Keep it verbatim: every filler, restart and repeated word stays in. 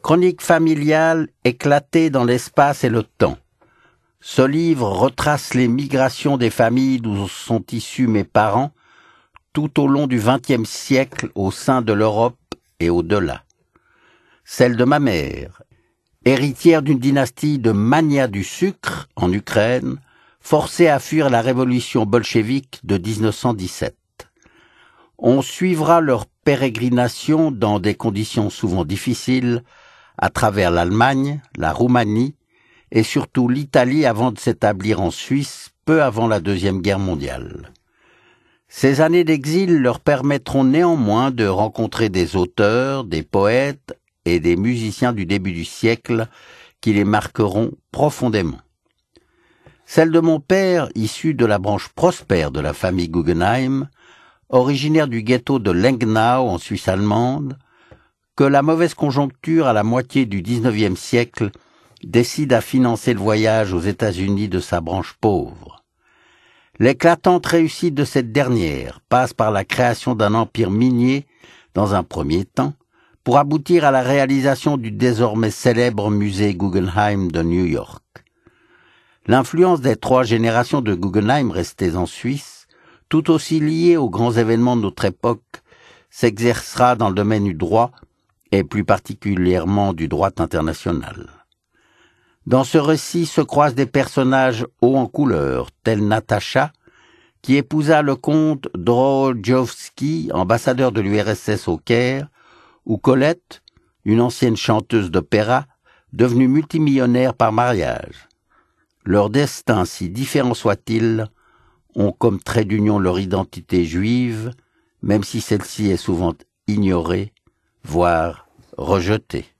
Chronique familiale éclatée dans l'espace et le temps. Ce livre retrace les migrations des familles d'où sont issus mes parents tout au long du vingtième siècle au sein de l'Europe et au-delà. Celle de ma mère, héritière d'une dynastie de magnats du sucre en Ukraine, forcée à fuir la révolution bolchevique de dix-neuf cent dix-sept. On suivra leur pérégrination dans des conditions souvent difficiles à travers l'Allemagne, la Roumanie et surtout l'Italie avant de s'établir en Suisse peu avant la Deuxième Guerre mondiale. Ces années d'exil leur permettront néanmoins de rencontrer des auteurs, des poètes et des musiciens du début du siècle qui les marqueront profondément. Celle de mon père, issue de la branche prospère de la famille Guggenheim, originaire du ghetto de Lengnau en Suisse allemande, que la mauvaise conjoncture à la moitié du dix-neuvième siècle décide à financer le voyage aux États-Unis de sa branche pauvre. L'éclatante réussite de cette dernière passe par la création d'un empire minier dans un premier temps, pour aboutir à la réalisation du désormais célèbre musée Guggenheim de New York. L'influence des trois générations de Guggenheim restées en Suisse, tout aussi liées aux grands événements de notre époque, s'exercera dans le domaine du droit, et plus particulièrement du droit international. Dans ce récit se croisent des personnages hauts en couleur, tels Natacha, qui épousa le comte Drozdovski, ambassadeur de l'U R S S au Caire, ou Colette, une ancienne chanteuse d'opéra, devenue multimillionnaire par mariage. Leurs destins, si différents soient-ils, ont comme trait d'union leur identité juive, même si celle-ci est souvent ignorée, voire rejetée.